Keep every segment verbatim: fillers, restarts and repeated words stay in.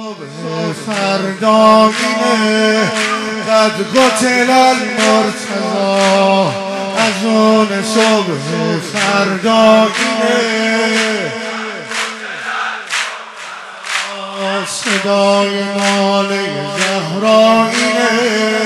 صبح فردا اینه قد قتل المرتضی از اون صبح فردا اینه صدای ناله زهرا اینه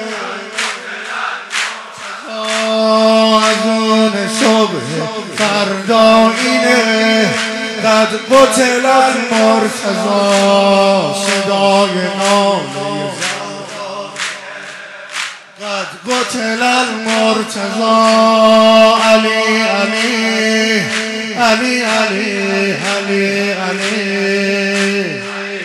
از اون صبح فردا اینه قد قتل المرتضی صدای ناله زهرا قد قتل المرتضی علی علی علی علی علی علی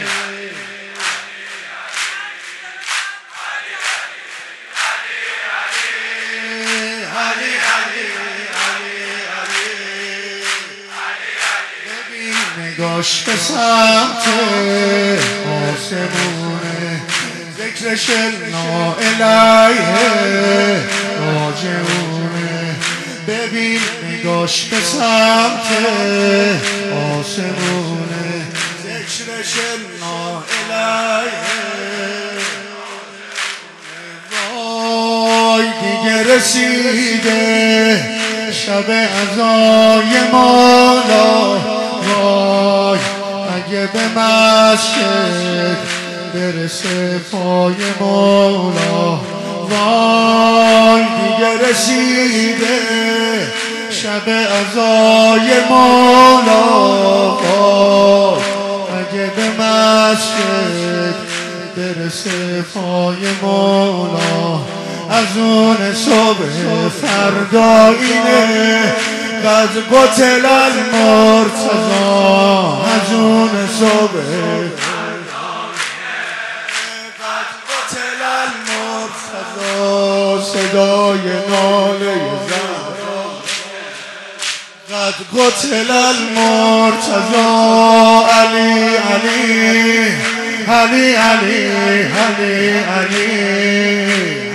نگاش به سمت آسمونه ذکرش نا الیه راجعونه ببین نگاش به سمت آسمونه ذکرش نا الیه وای دیگه رسیده شب عزای مولا وای اگه به مسجد برسه پای مولا وای دیگه رسیده شب عزای مولا وای اگه به مسجد برسه پای مولا از اون صبح فردا اینه قد قتل المرتضی از اون صبح قد قتل المرتضی صدای ناله زهرا قد قتل المرتضی علی علی علی علی علی علی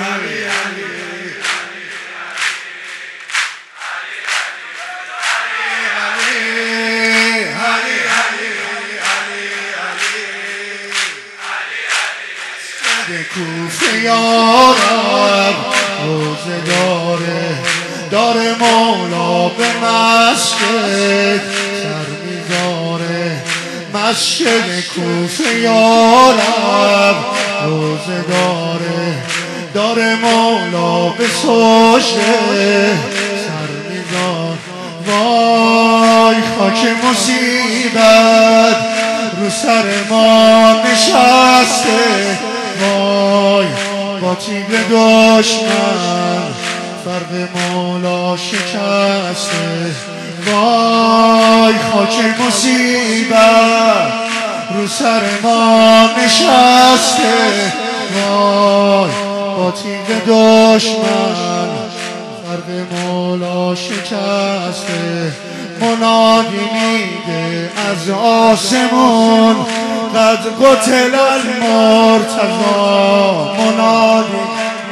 کوفه یارم روزه داره داره مولا به مسجد سر میذاره مسجد کوفه یارم روزه داره داره مولا به سجده سر میذاره وای خاک مصیبت رو سر ما نشسته وای با تیر دشمن فرق مولا شکسته وای خاک مصیبت رو سر ما نشسته وای با تیر دشمن فرق مولا شکسته منادی میده از آسمون قد قتل المرتضی منادی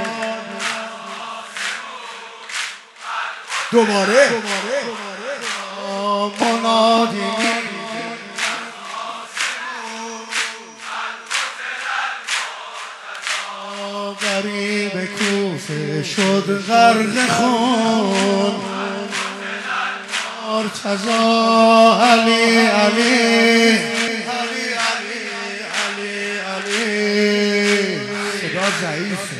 دوباره منادی غریب کوفه شد غرق خون مرتضی علی علی صدا ضعیفه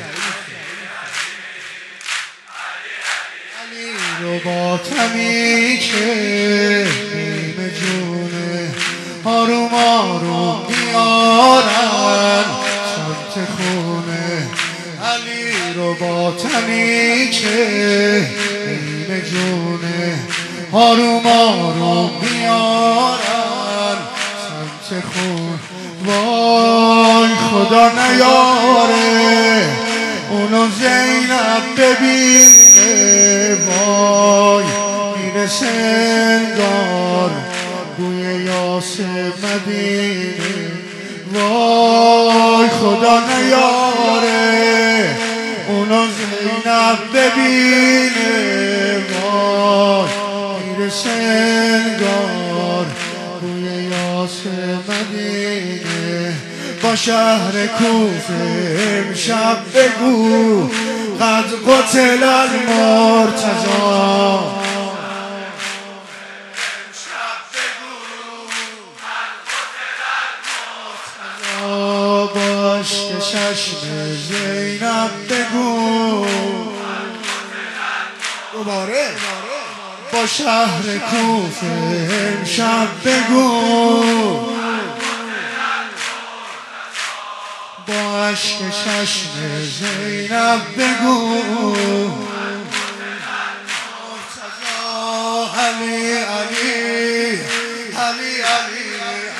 علی رو با تمی که نیمه جونه آروم آروم میارن سمت خونه علی رو با تمی که نیمه جونه آروم آروم میارن سمت خونه وای خدا نیاره اونو زینب ببینه وای میرسه انگار بوی یاسر مدینه وای خدا نیاره اونو زینب ببینه وای میرسه انگار بوی یاسر مدینه با شهر کوفه امشب بگو قد قتل المرتضی باش که چشم زینب بگو دوباره با شهر کوفه امشب بگو با عشق چشم زینب بگو علی علی علی علی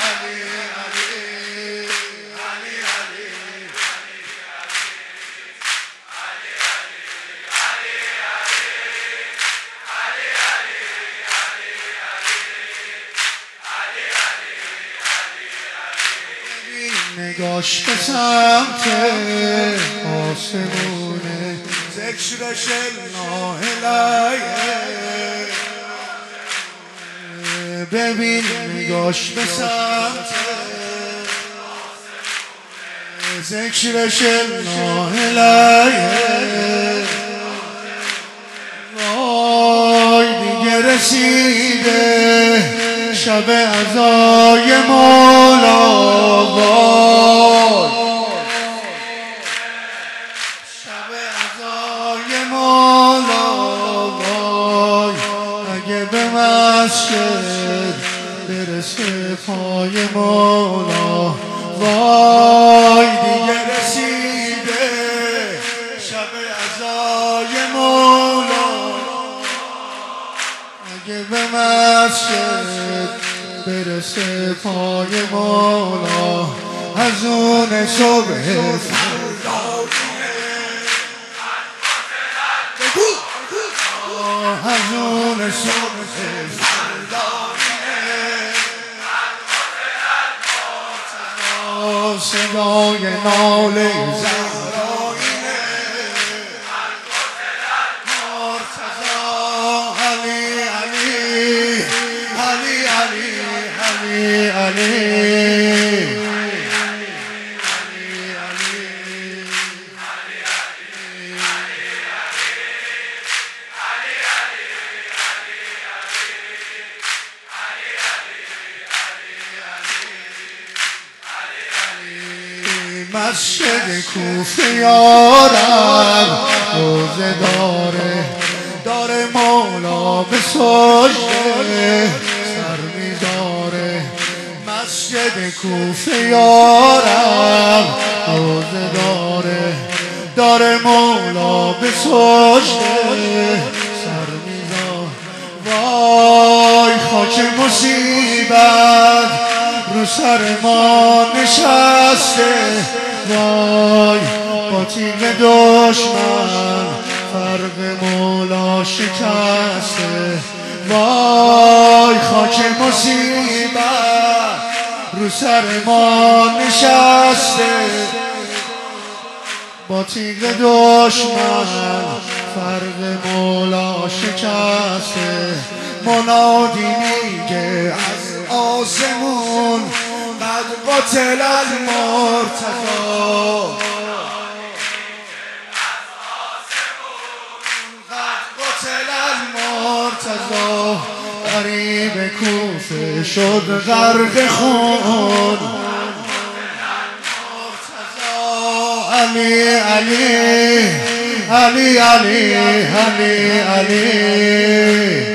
نگاش به سمت آسمونه ذکرش ناهلایه ببین نگاش به سمت ذکرش ناهلایه وای دیگه رسیده شب عزای مولا وای شب عزای مولا وای اگه به مسجد برسه پای مولا وای دیگه رسیده شب عزای مولا اگه به مسجد برسه پای مولا از اون صبح از اون صبح صدای ناله زهرایینه علی علی علی علی علی مسجد کوفه یارم روزه داره داره مولا به سجده سر میداره مسجد کوفه یارم روزه داره داره مولا به سجده سر میداره وای خاک مصیبت رو سر ما نشسته وای با تیغ دشمن فرق مولا شکسته وای خاک مصیبت رو سر ما نشسته با تیغ دشمن فرق مولا شکسته منادی میگه از آسمون قد قتل المرتضی قد قتل المرتضی غریب کوفه شد غرق خون علی علی علی علی علی علی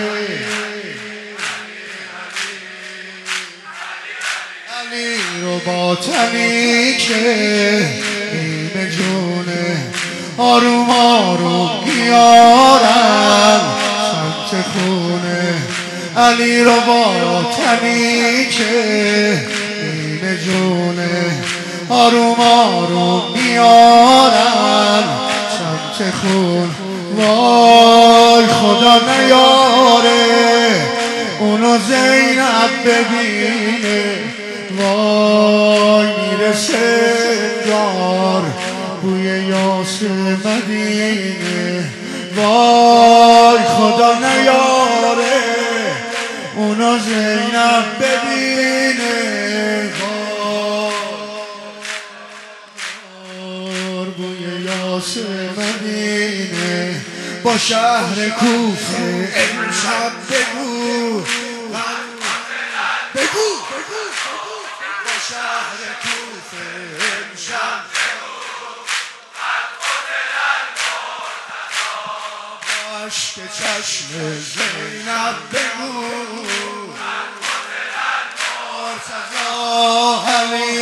علی رو با تنی که نیمه جونه آروم آروم میارم سمت خونه علی رو با تنی که نیمه جونه آروم آروم میارم سمت خون وای خدا نیاره اونو زینب ببینه وای میرسه دار بوی یاسر مدینه وای خدا نیاره اونا زینب ببینه لیباس مدینه با شهر کوفه امشب بگو بگو با شهر کوفه امشب با عشق چشم زینب بگو مرتضی علی